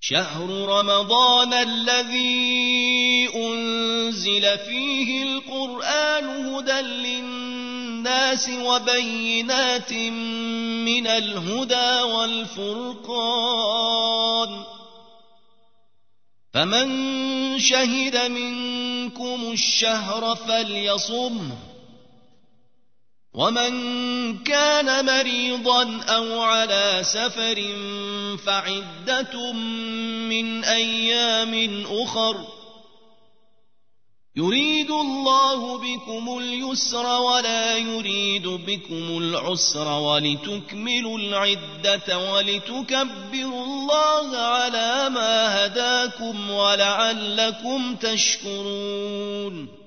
شهر رمضان الذي أنزل فيه القرآن هدى للناس وبينات من الهدى والفرقان، فمن شهد منكم الشهر فليصمه، ومن كان مريضا أو على سفر فعدة من أيام أخر، يريد الله بكم اليسر ولا يريد بكم العسر ولتكملوا العدة ولتكبروا الله على ما هداكم ولعلكم تشكرون.